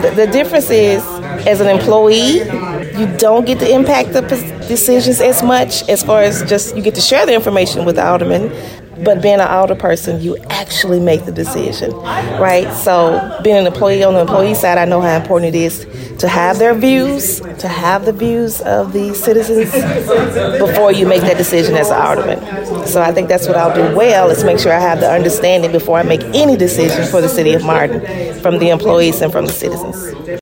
The difference is, as an employee, you don't get to impact the decisions as much, as far as just you get to share the information with the alderman. But being an alder person, you actually make the decision, right? So being an employee on the employee side, I know how important it is to have their views, to have the views of the citizens before you make that decision as an alderman. So I think that's what I'll do well, is make sure I have the understanding before I make any decision for the city of Martin, from the employees and from the citizens.